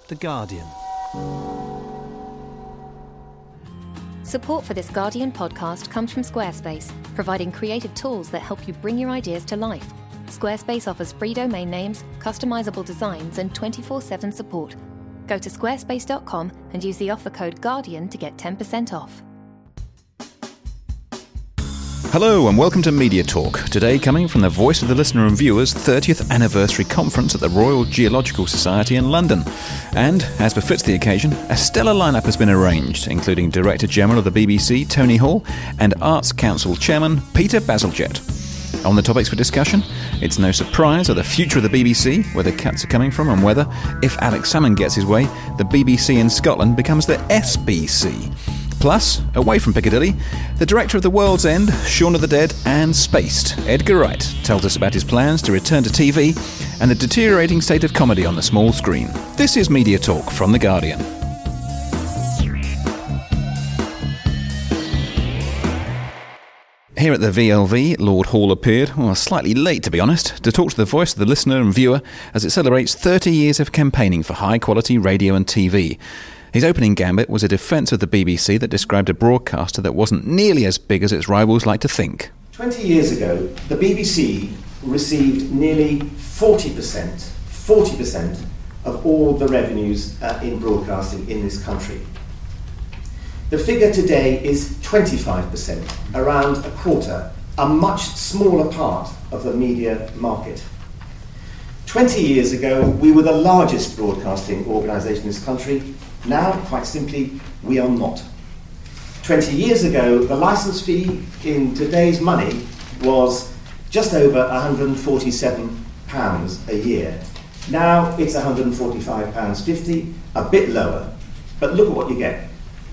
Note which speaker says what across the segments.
Speaker 1: The Guardian.
Speaker 2: Support for this Guardian podcast comes from Squarespace, providing creative tools that help you bring your ideas to life. Squarespace offers free domain names, customizable designs, and 24/7 support. Go to squarespace.com and use the offer code GUARDIAN to get 10% off.
Speaker 3: Hello and welcome to Media Talk, today coming from the Voice of the Listener and Viewers 30th Anniversary Conference at the Royal Geological Society in London. And, as befits the occasion, a stellar lineup has been arranged, including Director General of the BBC, Tony Hall, and Arts Council Chairman, Peter Bazalgette. On the topics for discussion, it's no surprise of the future of the BBC, where the cuts are coming from, and whether, if Alex Salmond gets his way, the BBC in Scotland becomes the SBC. Plus, away from Piccadilly, the director of The World's End, Shaun of the Dead and Spaced, Edgar Wright, tells us about his plans to return to TV and the deteriorating state of comedy on the small screen. This is Media Talk from The Guardian. Here at the VLV, Lord Hall appeared, slightly late to be honest, to talk to the voice of the listener and viewer as it celebrates 30 years of campaigning for high-quality radio and TV. His opening gambit was a defence of the BBC that described a broadcaster that wasn't nearly as big as its rivals like to think.
Speaker 4: 20 years ago, the BBC received nearly 40% of all the revenues in broadcasting in this country. The figure today is 25%, around a quarter, a much smaller part of the media market. 20 years ago, we were the largest broadcasting organisation in this country. Now, quite simply, we are not. 20 years ago, the licence fee in today's money was just over £147 a year. Now it's £145.50, a bit lower, but look at what you get.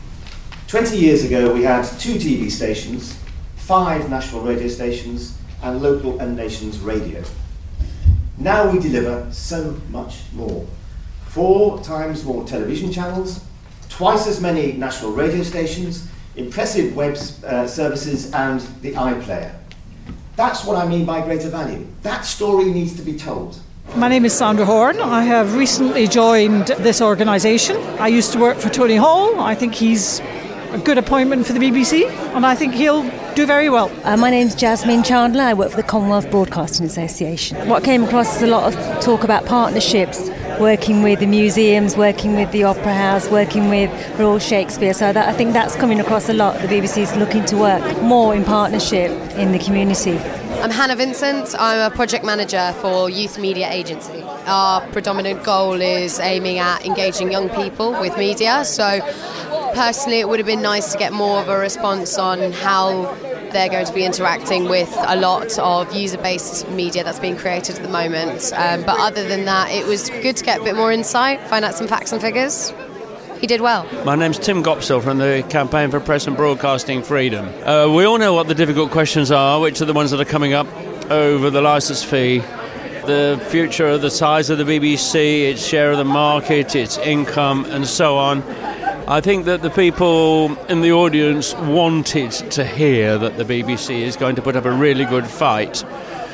Speaker 4: 20 years ago, we had 2 TV stations, 5 national radio stations, and local and nations radio. Now we deliver so much more. 4 times more television channels, twice as many national radio stations, impressive web services, and the iPlayer. That's what I mean by greater value. That story needs to be told.
Speaker 5: My name is Sandra Horn. I have recently joined this organisation. I used to work for Tony Hall. I think he's a good appointment for the BBC, and I think he'll do very well.
Speaker 6: My name's Jasmine Chandler. I work for the Commonwealth Broadcasting Association. What came across is a lot of talk about partnerships, working with the museums, working with the Opera House, working with Royal Shakespeare. So I think that's coming across a lot. The BBC is looking to work more in partnership in the community.
Speaker 7: I'm Hannah Vincent. I'm a project manager for Youth Media Agency. Our predominant goal is aiming at engaging young people with media. So personally, it would have been nice to get more of a response on how they're going to be interacting with a lot of user-based media that's being created at the moment. But other than that, it was good to get a bit more insight, find out some facts and figures. He did well.
Speaker 8: My name's Tim Gopsill from the Campaign for Press and Broadcasting Freedom. We all know what the difficult questions are, which are the ones that are coming up over the licence fee, the future of the size of the BBC, its share of the market, its income, and so on. I think that the people in the audience wanted to hear that the BBC is going to put up a really good fight.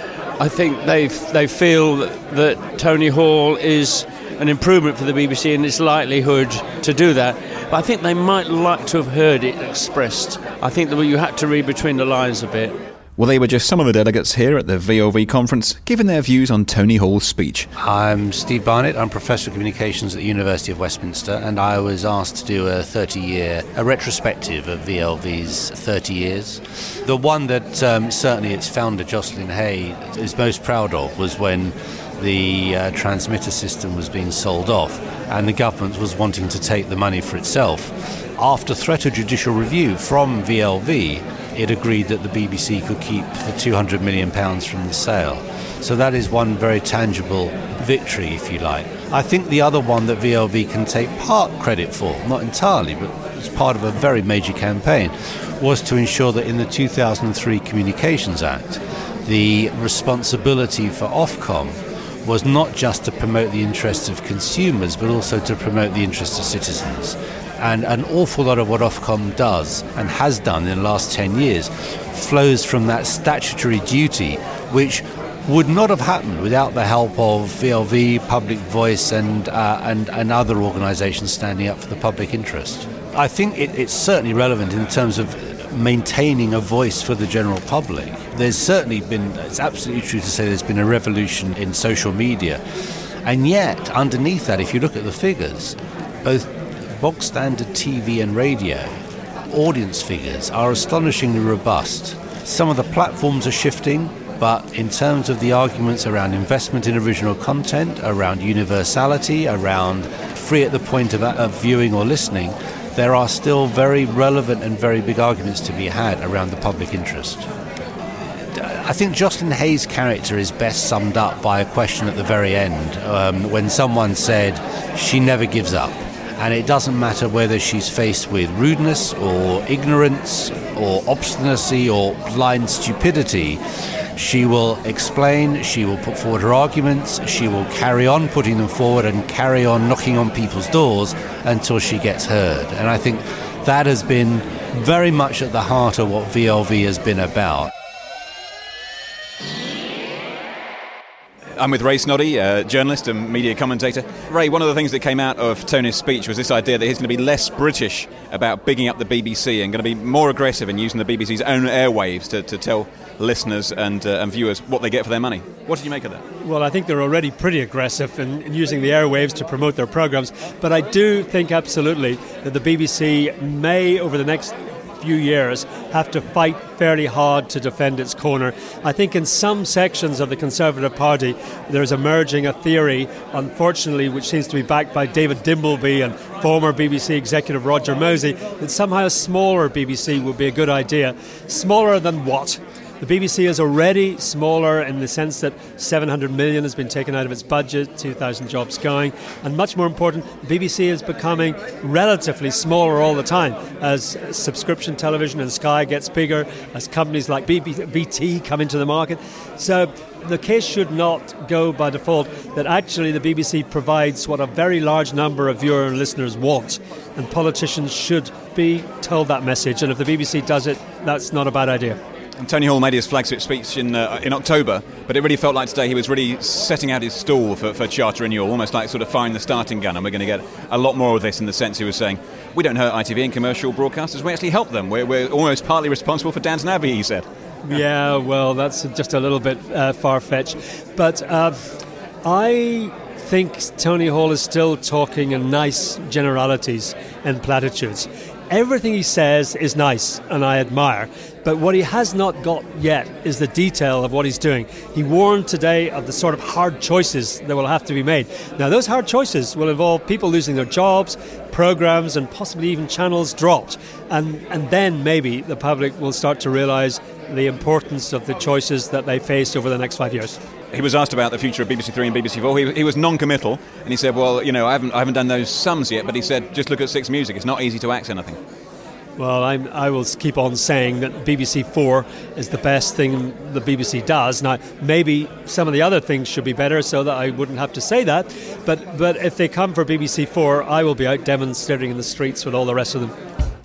Speaker 8: I think they feel that Tony Hall is an improvement for the BBC and its likelihood to do that. But I think they might like to have heard it expressed. I think that you had to read between the lines a bit.
Speaker 3: Well, they were just some of the delegates here at the VLV conference giving their views on Tony Hall's speech.
Speaker 9: I'm Steve Barnett. I'm Professor of Communications at the University of Westminster, and I was asked to do a retrospective of VLV's 30 years. The one that certainly its founder, Jocelyn Hay, is most proud of was when the transmitter system was being sold off and the government was wanting to take the money for itself. After threat of judicial review from VLV, it agreed that the BBC could keep the £200 million from the sale. So that is one very tangible victory, if you like. I think the other one that VLV can take part credit for, not entirely, but as part of a very major campaign, was to ensure that in the 2003 Communications Act, the responsibility for Ofcom was not just to promote the interests of consumers, but also to promote the interests of citizens. And an awful lot of what Ofcom does, and has done in the last 10 years, flows from that statutory duty, which would not have happened without the help of VLV, Public Voice, and other organisations standing up for the public interest. I think it's certainly relevant in terms of maintaining a voice for the general public. There's certainly been, it's absolutely true to say there's been a revolution in social media. And yet, underneath that, if you look at the figures, both bog standard TV and radio audience figures are astonishingly robust. Some of the platforms are shifting, but in terms of the arguments around investment in original content, around universality, around free at the point of viewing or listening, there are still very relevant and very big arguments to be had around the public interest. I think Jocelyn Hayes' character is best summed up by a question at the very end, when someone said, she never gives up. And it doesn't matter whether she's faced with rudeness or ignorance or obstinacy or blind stupidity. She will explain, she will put forward her arguments, she will carry on putting them forward and carry on knocking on people's doors until she gets heard. And I think that has been very much at the heart of what VLV has been about.
Speaker 3: I'm with Ray Snoddy, journalist and media commentator. Ray, one of the things that came out of Tony's speech was this idea that he's going to be less British about bigging up the BBC and going to be more aggressive in using the BBC's own airwaves to tell listeners and viewers what they get for their money. What did you make of that?
Speaker 1: Well, I think they're already pretty aggressive in using the airwaves to promote their programmes, but I do think absolutely that the BBC may, over the next few years, have to fight fairly hard to defend its corner. I think in some sections of the Conservative Party there's emerging a theory, unfortunately, which seems to be backed by David Dimbleby and former BBC executive Roger Mosey, that somehow a smaller BBC would be a good idea. Smaller than what? The BBC is already smaller in the sense that 700 million has been taken out of its budget, 2,000 jobs going, and much more important, the BBC is becoming relatively smaller all the time as subscription television and Sky gets bigger, as companies like BT come into the market. So the case should not go by default that actually the BBC provides what a very large number of viewer and listeners want, and politicians should be told that message, and if the BBC does it, that's not a bad idea.
Speaker 3: And Tony Hall made his flagship speech in October, but it really felt like today he was really setting out his stall for charter renewal, almost like sort of firing the starting gun, and we're going to get a lot more of this in the sense he was saying, we don't hurt ITV and commercial broadcasters, we actually help them. We're almost partly responsible for Downton Abbey, he said. Yeah,
Speaker 1: well, that's just a little bit far-fetched. But I think Tony Hall is still talking in nice generalities and platitudes. Everything he says is nice, and I admire. But what he has not got yet is the detail of what he's doing. He warned today of the sort of hard choices that will have to be made. Now, those hard choices will involve people losing their jobs, programmes, and possibly even channels dropped. And then maybe the public will start to realise the importance of the choices that they face over the next 5 years.
Speaker 3: He was asked about the future of BBC Three and BBC Four. He was non-committal, and he said, well, you know, I haven't done those sums yet, but he said, just look at Six Music. It's not easy to axe anything.
Speaker 1: Well, I will keep on saying that BBC 4 is the best thing the BBC does. Now, maybe some of the other things should be better so that I wouldn't have to say that. But if they come for BBC 4, I will be out demonstrating in the streets with all the rest of them.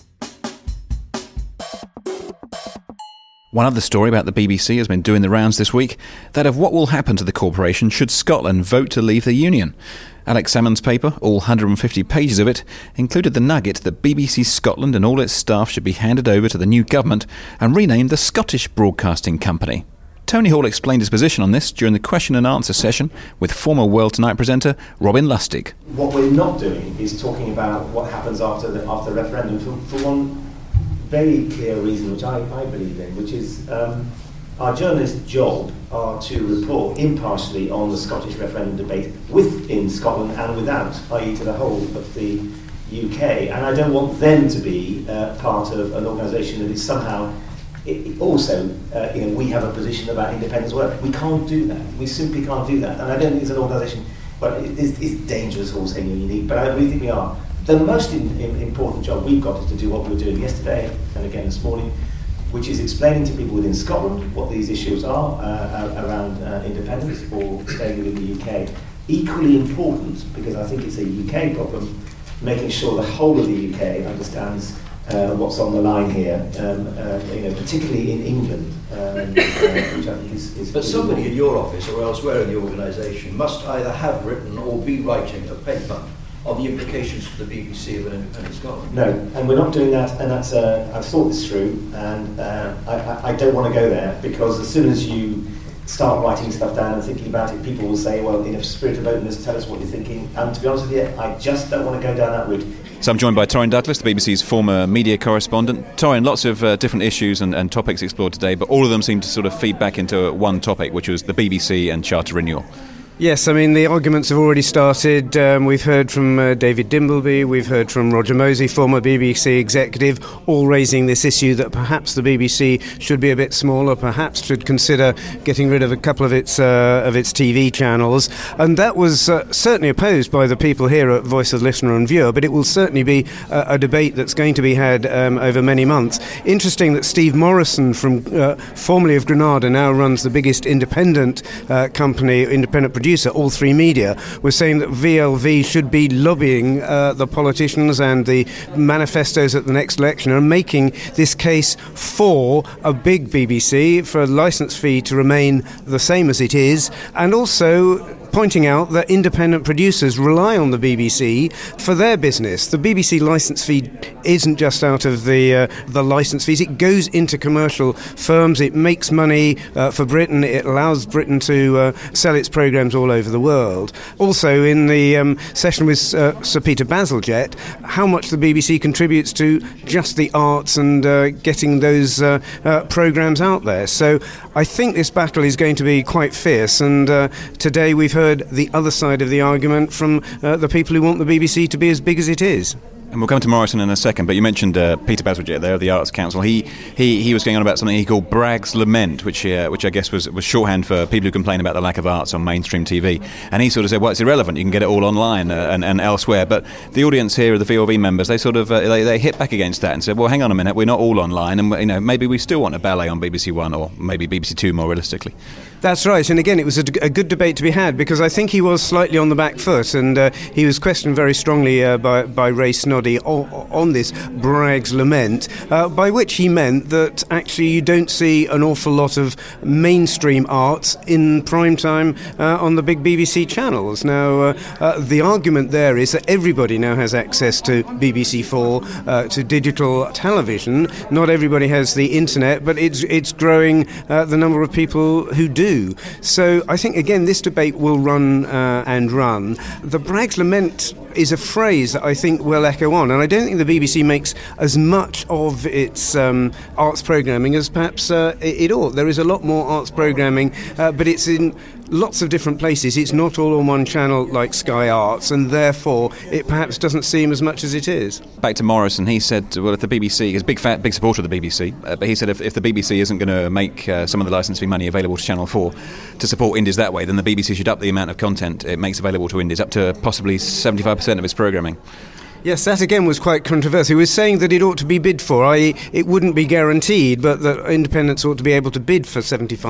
Speaker 3: One other story about the BBC has been doing the rounds this week, that of what will happen to the corporation should Scotland vote to leave the Union. Alex Salmond's paper, all 150 pages of it, included the nugget that BBC Scotland and all its staff should be handed over to the new government and renamed the Scottish Broadcasting Company. Tony Hall explained his position on this during the question and answer session with former World Tonight presenter Robin Lustig.
Speaker 4: What we're not doing is talking about what happens after the referendum for one very clear reason, which I believe in, which is our journalists' job are to report impartially on the Scottish referendum debate within Scotland and without, i.e. to the whole of the UK. And I don't want them to be part of an organisation that is somehow we have a position about independence work. We can't do that. We simply can't do that. And I don't think it's an organisation, well, it's dangerous all saying unique, but I really think we are. The most important job we've got is to do what we were doing yesterday and again this morning, which is explaining to people within Scotland what these issues are around independence or staying within the UK. Equally important, because I think it's a UK problem, making sure the whole of the UK understands what's on the line here, particularly in England, which I think is.
Speaker 10: But somebody in your office or elsewhere in the organisation must either have written or be writing a paper on the implications for the BBC of an independent Scotland.
Speaker 4: No, and we're not doing that, and that's I've thought this through, and I don't want to go there, because as soon as you start writing stuff down and thinking about it, people will say, well, in a spirit of openness, tell us what you're thinking. And to be honest with you, I just don't want to go down that route.
Speaker 3: So I'm joined by Torin Douglas, the BBC's former media correspondent. Torin, lots of different issues and topics explored today, but all of them seem to sort of feed back into one topic, which was the BBC and charter renewal.
Speaker 11: Yes, I mean, the arguments have already started. We've heard from David Dimbleby, we've heard from Roger Mosey, former BBC executive, all raising this issue that perhaps the BBC should be a bit smaller, perhaps should consider getting rid of a couple of its TV channels. And that was certainly opposed by the people here at Voice of the Listener and Viewer, but it will certainly be a debate that's going to be had over many months. Interesting that Steve Morrison, from formerly of Granada, now runs the biggest independent independent producer, All Three Media, was saying that VLV should be lobbying the politicians and the manifestos at the next election and making this case for a big BBC, for a licence fee to remain the same as it is, and also pointing out that independent producers rely on the BBC for their business. The BBC licence fee isn't just out of the licence fees, it goes into commercial firms, it makes money for Britain, it allows Britain to sell its programmes all over the world. Also, in the session with Sir Peter Bazalgette, how much the BBC contributes to just the arts and getting those programmes out there. So I think this battle is going to be quite fierce, and today we've heard the other side of the argument from the people who want the BBC to be as big as it is.
Speaker 3: And we'll come to Morrison in a second, but you mentioned Peter Bazalgette there of the Arts Council. He was going on about something he called Bragg's Lament, which I guess was shorthand for people who complain about the lack of arts on mainstream TV. And he sort of said, well, it's irrelevant, you can get it all online and elsewhere. But the audience here, the VLV members, they sort of they hit back against that and said, well, hang on a minute, we're not all online, and maybe we still want a ballet on BBC One or maybe BBC Two more realistically.
Speaker 11: That's right, and again, it was a good debate to be had, because I think he was slightly on the back foot, and he was questioned very strongly by Ray Snoddy on this Bragg's Lament, by which he meant that actually you don't see an awful lot of mainstream arts in prime time on the big BBC channels. Now, the argument there is that everybody now has access to BBC4, to digital television. Not everybody has the internet, but it's growing the number of people who do. So I think, again, this debate will run and run. The Bragg's Lament is a phrase that I think will echo on, and I don't think the BBC makes as much of its arts programming as perhaps it ought. There is a lot more arts programming, but it's in lots of different places. It's not all on one channel like Sky Arts, and therefore it perhaps doesn't seem as much as it is.
Speaker 3: Back to Morrison, he said, well, if the BBC, he's a big supporter of the BBC, but he said if the BBC isn't going to make some of the licence fee money available to Channel 4 to support indies that way, then the BBC should up the amount of content it makes available to indies up to possibly 75% of its programming.
Speaker 11: Yes, that again was quite controversial. He was saying that it ought to be bid for, i.e. it wouldn't be guaranteed, but that independents ought to be able to bid for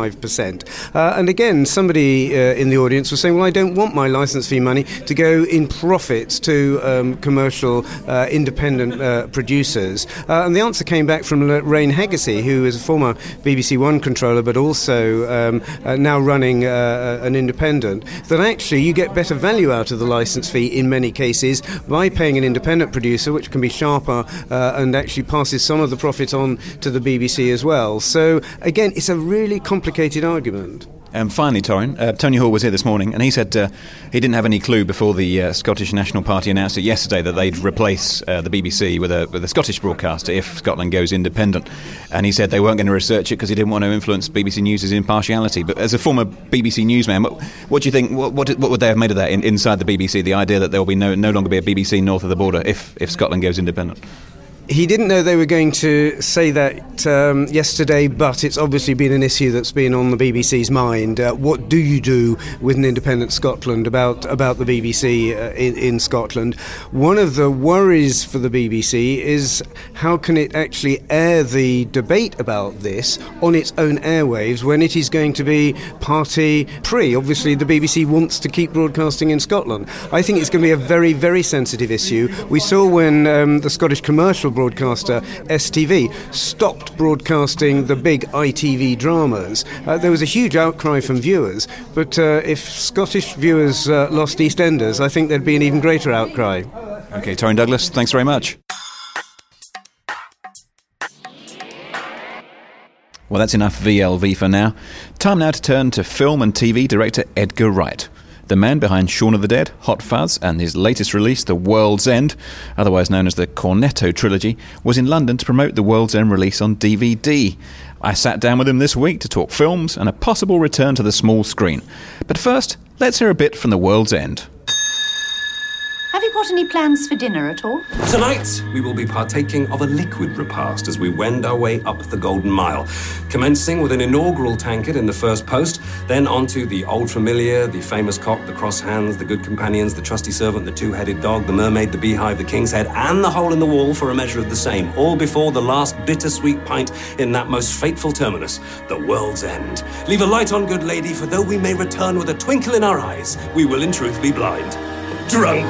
Speaker 11: 75%. And again, somebody in the audience was saying, well, I don't want my licence fee money to go in profits to commercial independent producers. And the answer came back from Lorraine Hegarty, who is a former BBC One controller, but also now running an independent, that actually you get better value out of the licence fee in many cases by paying an independent producer, which can be sharper and actually passes some of the profit on to the BBC as well. So again, it's a really complicated argument.
Speaker 3: And finally, Torin, Tony Hall was here this morning, and he said he didn't have any clue before the Scottish National Party announced it yesterday that they'd replace the BBC with a Scottish broadcaster if Scotland goes independent. And he said they weren't going to research it because he didn't want to influence BBC News' impartiality. But as a former BBC newsman, what do you think? What would they have made of that inside the BBC? The idea that there will be no longer be a BBC north of the border if Scotland goes independent.
Speaker 11: He didn't know they were going to say that yesterday, but it's obviously been an issue that's been on the BBC's mind. What do you do with an independent Scotland about the BBC in Scotland? One of the worries for the BBC is how can it actually air the debate about this on its own airwaves when it is going to be party-free? Obviously, the BBC wants to keep broadcasting in Scotland. I think it's going to be a very, very sensitive issue. We saw when the Scottish Commercial broadcaster STV stopped broadcasting the big ITV dramas. There was a huge outcry from viewers, but if Scottish viewers lost EastEnders, I think there'd be an even greater outcry.
Speaker 3: OK, Torrin Douglas, thanks very much. Well, that's enough VLV for now. Time now to turn to film and TV director Edgar Wright. The man behind Shaun of the Dead, Hot Fuzz, and his latest release, The World's End, otherwise known as the Cornetto Trilogy, was in London to promote The World's End release on DVD. I sat down with him this week to talk films and a possible return to the small screen. But first, let's hear a bit from The World's End.
Speaker 12: Have you got any plans for dinner at all?
Speaker 13: Tonight, we will be partaking of a liquid repast as we wend our way up the Golden Mile, commencing with an inaugural tankard in the first post, then onto the Old Familiar, the famous cock, the cross hands, the good companions, the trusty servant, the two-headed dog, the mermaid, the beehive, the king's head, and the hole in the wall for a measure of the same, all before the last bittersweet pint in that most fateful terminus, the World's End. Leave a light on, good lady, for though we may return with a twinkle in our eyes, we will in truth be blind. Drunk.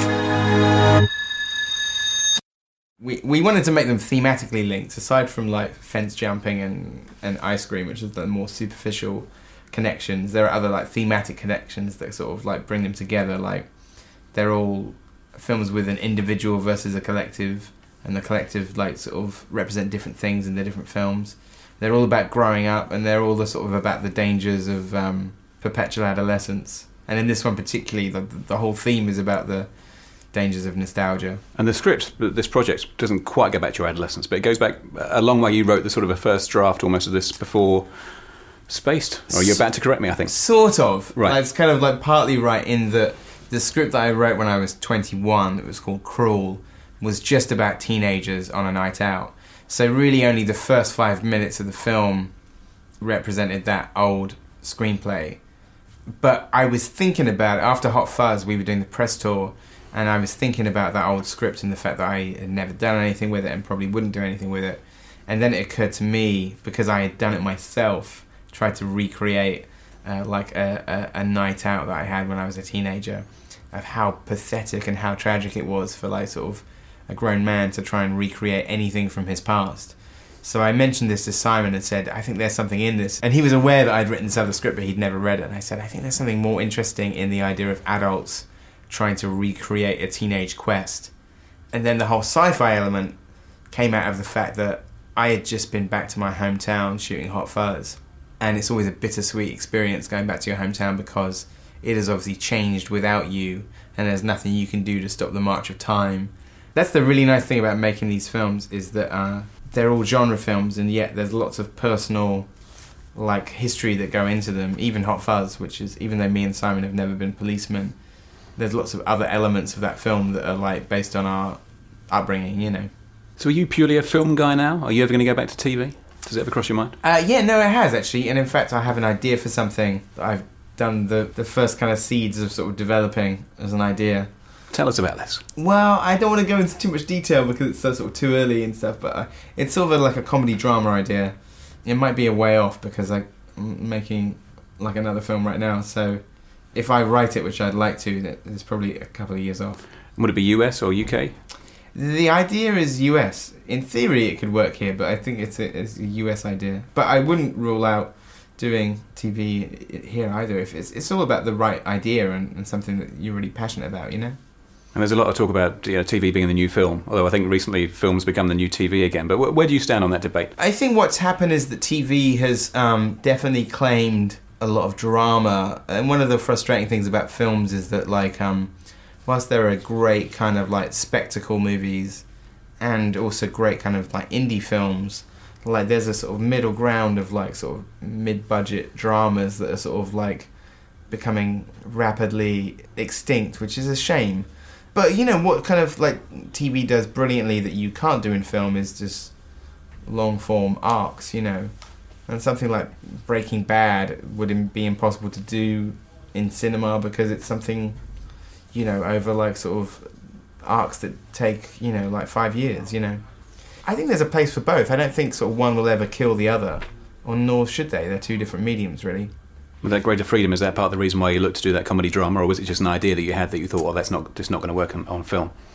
Speaker 14: We wanted to make them thematically linked, aside from like fence jumping and ice cream, which is the more superficial connections. There are other like thematic connections that sort of like bring them together. Like they're all films with an individual versus a collective, and the collective like sort of represent different things in the different films. They're all about growing up, and they're all sort of about the dangers of perpetual adolescence. And in this one particularly, the whole theme is about the dangers of nostalgia.
Speaker 3: And the script, this project, doesn't quite go back to your adolescence, but it goes back a long way. You wrote the sort of a first draft almost of this before Spaced. Or you're about to correct me, I think.
Speaker 14: Sort of.
Speaker 3: Right.
Speaker 14: It's kind of like partly right in that the script that I wrote when I was 21, that was called Cruel, was just about teenagers on a night out. So really only the first 5 minutes of the film represented that old screenplay. But I was thinking about it. After Hot Fuzz, we were doing the press tour, and I was thinking about that old script and the fact that I had never done anything with it and probably wouldn't do anything with it. And then it occurred to me, because I had done it myself, tried to recreate like a night out that I had when I was a teenager, of how pathetic and how tragic it was for like sort of a grown man to try and recreate anything from his past. So I mentioned this to Simon and said, I think there's something in this. And he was aware that I'd written this other script, but he'd never read it. And I said, I think there's something more interesting in the idea of adults trying to recreate a teenage quest. And then the whole sci-fi element came out of the fact that I had just been back to my hometown shooting Hot Fuzz. And it's always a bittersweet experience going back to your hometown because it has obviously changed without you, and there's nothing you can do to stop the march of time. That's the really nice thing about making these films, is that they're all genre films, and yet there's lots of personal like history that go into them. Even Hot Fuzz, which is, even though me and Simon have never been policemen, there's lots of other elements of that film that are like based on our upbringing, you know.
Speaker 3: So are you purely a film guy now? Are you ever going to go back to TV? Does it ever cross your mind?
Speaker 14: Yeah, no, it has actually, and in fact I have an idea for something that I've done the first kind of seeds of sort of developing as an idea.
Speaker 3: Tell us about this.
Speaker 14: Well, I don't want to go into too much detail because it's sort of too early and stuff, but it's sort of like a comedy drama idea. It might be a way off because I'm making like another film right now, so if I write it, which I'd like to, it's probably a couple of years off.
Speaker 3: Would it be US or UK?
Speaker 14: The idea is US. In theory it could work here, but I think it's a US idea. But I wouldn't rule out doing TV here either. If it's all about the right idea and something that you're really passionate about, you know?
Speaker 3: And there's a lot of talk about TV being the new film, although I think recently film's become the new TV again. But where do you stand on that debate?
Speaker 14: I think what's happened is that TV has definitely claimed a lot of drama. And one of the frustrating things about films is that, like, whilst there are great kind of, like, spectacle movies and also great kind of, like, indie films, like, there's a sort of middle ground of, like, sort of mid-budget dramas that are sort of, like, becoming rapidly extinct, which is a shame. But, you know, what kind of, like, TV does brilliantly that you can't do in film is just long-form arcs, you know. And something like Breaking Bad would be impossible to do in cinema because it's something, you know, over, like, sort of arcs that take, you know, like 5 years, you know. I think there's a place for both. I don't think sort of one will ever kill the other, or nor should they. They're two different mediums, really.
Speaker 3: With that greater freedom, is that part of the reason why you looked to do that comedy drama, or was it just an idea that you had that you thought, well, that's just not going to work on film?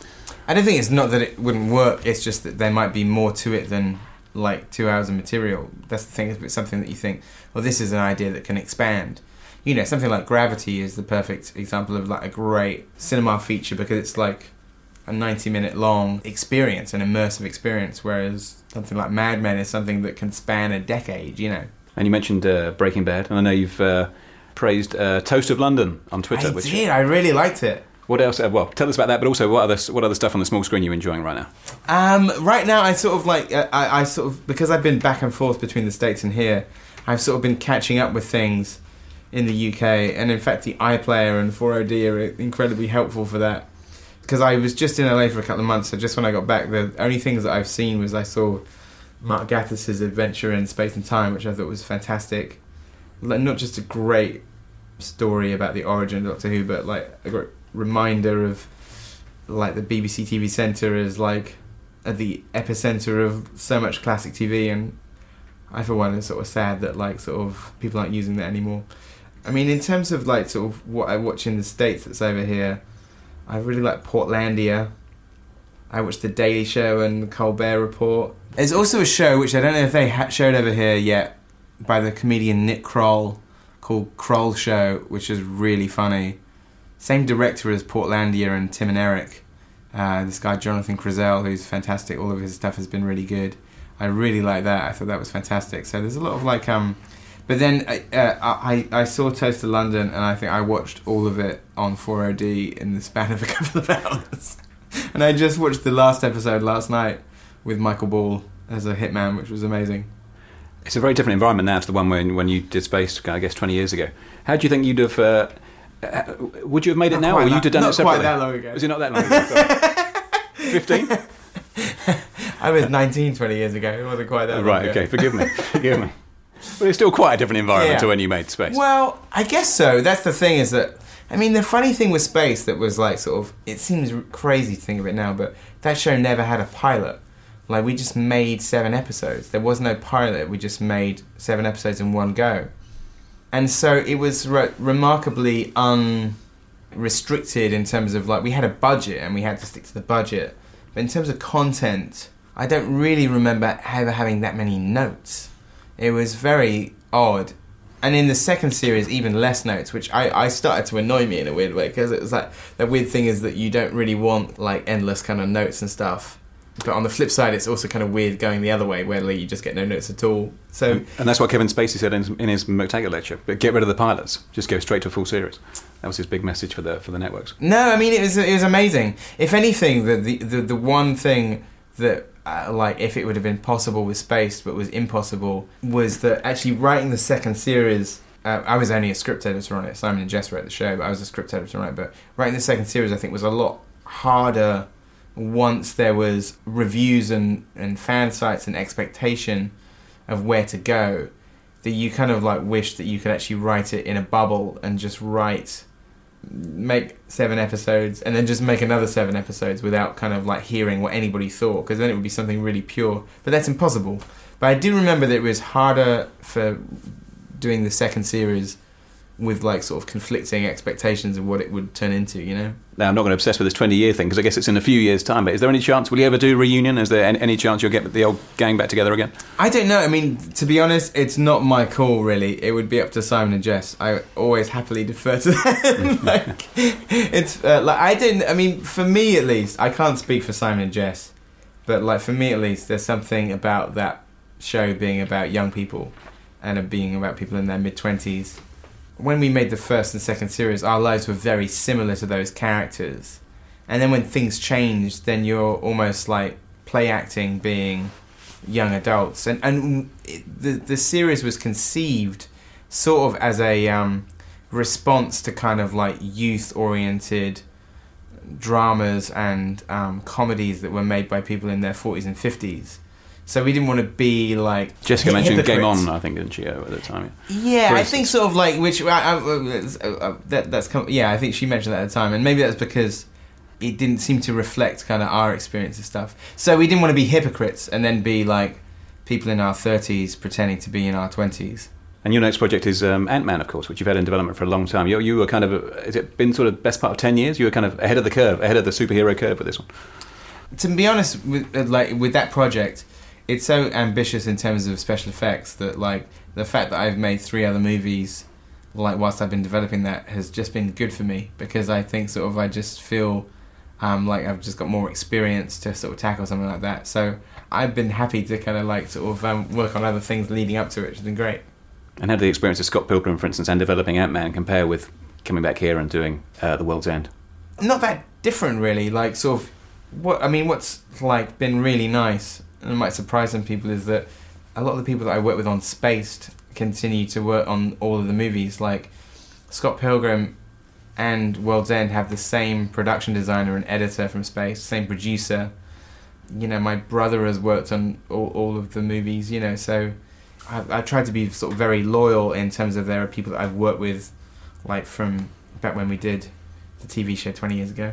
Speaker 14: I don't think it's not that it wouldn't work, it's just that there might be more to it than like 2 hours of material. That's the thing, it's something that you think, well, this is an idea that can expand. You know, something like Gravity is the perfect example of like a great cinema feature because it's like a 90-minute long experience, an immersive experience, whereas something like Mad Men is something that can span a decade, you know.
Speaker 3: And you mentioned Breaking Bad, and I know you've praised Toast of London on Twitter.
Speaker 14: I did, I really liked it.
Speaker 3: What else? Well, tell us about that, but also what other stuff on the small screen you're enjoying right now?
Speaker 14: Right now, I sort of like, I sort of, because I've been back and forth between the States and here, I've sort of been catching up with things in the UK, and in fact the iPlayer and 4OD are incredibly helpful for that. Because I was just in LA for a couple of months, so just when I got back, the only things that I've seen was I saw Mark Gatiss' adventure in Space and Time, which I thought was fantastic. Like, not just a great story about the origin of Doctor Who, but like a great reminder of like the BBC TV Centre as like at the epicenter of so much classic TV, and I for one am sort of sad that like sort of people aren't using that anymore. I mean, in terms of like sort of what I watch in the States that's over here, I really like Portlandia. I watched The Daily Show and The Colbert Report. There's also a show which I don't know if they showed over here yet by the comedian Nick Kroll called Kroll Show, which is really funny. Same director as Portlandia and Tim and Eric. This guy Jonathan Krasel, who's fantastic. All of his stuff has been really good. I really like that. I thought that was fantastic. So there's a lot of like but then I saw Toast of London, and I think I watched all of it on 4OD in the span of a couple of hours. And I just watched the last episode last night with Michael Ball as a hitman, which was amazing.
Speaker 3: It's a very different environment now to the one when you did Space, I guess, 20 years ago. How do you think you'd have... would you have made it now, or you'd have done it separately?
Speaker 14: Not quite that long ago.
Speaker 3: Was it not that long ago? 15?
Speaker 14: I was 19 20 years ago. It wasn't quite that long
Speaker 3: Right,
Speaker 14: ago.
Speaker 3: okay, forgive me. But it's still quite a different environment to when you made Space.
Speaker 14: Well, I guess so. That's the thing, is that, I mean, the funny thing with Space that was like sort of, it seems crazy to think of it now, but that show never had a pilot. Like, we just made 7 episodes. There was no pilot. We just made 7 episodes in one go. And so it was remarkably unrestricted in terms of, like, we had a budget and we had to stick to the budget. But in terms of content, I don't really remember ever having that many notes. It was very odd. And in the second series, even less notes, which I started to annoy me in a weird way, because it was like, the weird thing is that you don't really want like endless kind of notes and stuff. But on the flip side, it's also kind of weird going the other way, where like, you just get no notes at all. So,
Speaker 3: and that's what Kevin Spacey said in his McTaggart lecture. But get rid of the pilots, just go straight to a full series. That was his big message for the networks.
Speaker 14: No, I mean it was amazing. If anything, the one thing that like if it would have been possible with Space but was impossible was that actually writing the second series. I was only a script editor on it. Simon and Jess wrote the show, but I was a script editor on it. But writing the second series, I think, was a lot harder once there was reviews and fan sites and expectation of where to go, that you kind of like wish that you could actually write it in a bubble and just make 7 episodes and then just make another 7 episodes without kind of like hearing what anybody thought, because then it would be something really pure. But that's impossible. But I do remember that it was harder for doing the second series with like sort of conflicting expectations of what it would turn into, you know?
Speaker 3: Now, I'm not going to obsess with this 20-year thing, because I guess it's in a few years' time, but is there any chance, will you ever do a reunion? Is there any chance you'll get the old gang back together again?
Speaker 14: I don't know. I mean, to be honest, it's not my call, really. It would be up to Simon and Jess. I always happily defer to them. I mean, for me at least, I can't speak for Simon and Jess, but like for me at least, there's something about that show being about young people and being about people in their mid-20s. When we made the first and second series, our lives were very similar to those characters. And then when things changed, then you're almost like play acting being young adults. And the series was conceived sort of as a response to kind of like youth-oriented dramas and comedies that were made by people in their 40s and 50s. So we didn't want to be like
Speaker 3: Jessica mentioned
Speaker 14: hypocrites.
Speaker 3: Game On, I think, didn't she, at the time?
Speaker 14: Yeah, I think sort of like which I think she mentioned that at the time, and maybe that's because it didn't seem to reflect kind of our experience and stuff. So we didn't want to be hypocrites and then be like people in our 30s pretending to be in our 20s.
Speaker 3: And your next project is Ant-Man, of course, which you've had in development for a long time. You were kind of, has it been sort of best part of 10 years? You were kind of ahead of the curve, ahead of the superhero curve with this one.
Speaker 14: to be honest, with that project, it's so ambitious in terms of special effects that like the fact that I've made 3 other movies, like whilst I've been developing that, has just been good for me, because I think sort of I just feel like I've just got more experience to sort of tackle something like that. So I've been happy to kind of like sort of work on other things leading up to it, which has been great.
Speaker 3: And how did the experience of Scott Pilgrim, for instance, and developing Ant-Man compare with coming back here and doing The World's End?
Speaker 14: Not that different, really. Like, sort of, what's like been really nice, and it might surprise some people, is that a lot of the people that I work with on Spaced continue to work on all of the movies. Like, Scott Pilgrim and World's End have the same production designer and editor from Spaced, same producer. You know, my brother has worked on all of the movies, you know, so I tried to be sort of very loyal in terms of there are people that I've worked with, like from back when we did the TV show 20 years ago,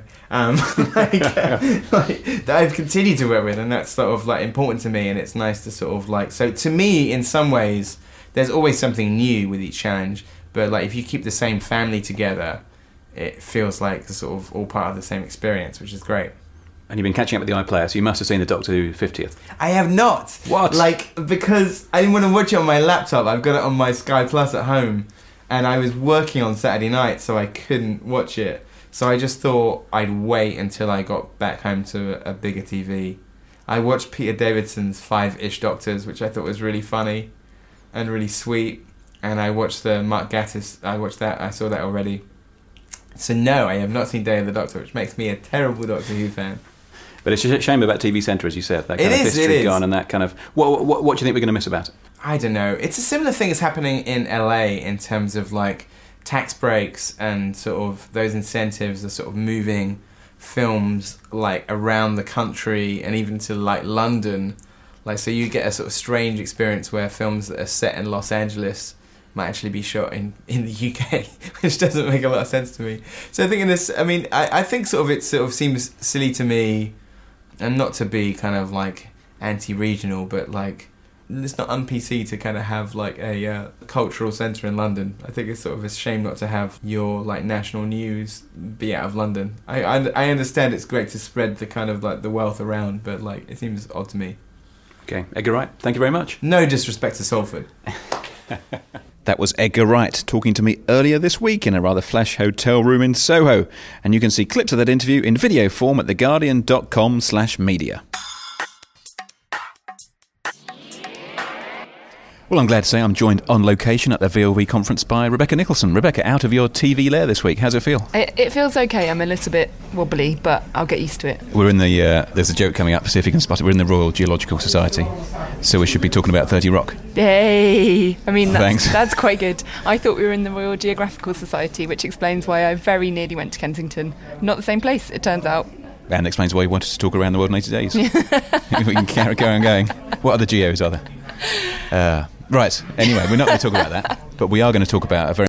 Speaker 14: that I've continued to work with, and that's sort of like important to me, and it's nice to sort of like, so to me, in some ways, there's always something new with each challenge, but like if you keep the same family together, it feels like sort of all part of the same experience, which is great.
Speaker 3: And you've been catching up with the iPlayer, so you must have seen the Doctor Who 50th.
Speaker 14: I have not.
Speaker 3: What?
Speaker 14: Like, because I didn't want to watch it on my laptop. I've got it on my Sky Plus at home, and I was working on Saturday night, so I couldn't watch it. So I just thought I'd wait until I got back home to a bigger TV. I watched Peter Davidson's 5-ish Doctors, which I thought was really funny and really sweet. And I watched the Mark Gatiss. I saw that already. So no, I have not seen Day of the Doctor, which makes me a terrible Doctor Who fan.
Speaker 3: But it's a shame about TV Centre, as you said. That kind of history gone, and that kind of... What do you think we're going to miss about it?
Speaker 14: I don't know. It's a similar thing that's happening in LA in terms of like tax breaks and sort of those incentives are sort of moving films like around the country and even to like London. Like, so you get a sort of strange experience where films that are set in Los Angeles might actually be shot in the UK, which doesn't make a lot of sense to me. So I think in this, I mean, I think sort of it sort of seems silly to me, and not to be kind of like anti-regional, but like it's not un-PC to kind of have like a cultural centre in London. I think it's sort of a shame not to have your like national news be out of London. I understand it's great to spread the kind of like the wealth around, but like it seems odd to me.
Speaker 3: Okay, Edgar Wright, thank you very much.
Speaker 14: No disrespect to Salford.
Speaker 3: That was Edgar Wright talking to me earlier this week in a rather flash hotel room in Soho. And you can see clips of that interview in video form at theguardian.com/media. Well, I'm glad to say I'm joined on location at the VLV conference by Rebecca Nicholson. Rebecca, out of your TV lair this week. How's it feel?
Speaker 15: It feels okay. I'm a little bit wobbly, but I'll get used to it.
Speaker 3: We're in the... there's a joke coming up, see if you can spot it. We're in the Royal Geological Society, so we should be talking about 30 Rock.
Speaker 15: Yay! I mean,
Speaker 3: Thanks.
Speaker 15: That's quite good. I thought we were in the Royal Geographical Society, which explains why I very nearly went to Kensington. Not the same place, it turns out.
Speaker 3: And explains why you wanted to talk around the world in 80 days. We can carry on going. What other geos are there? Right, anyway, we're not going to talk about that, but we are going to talk about a very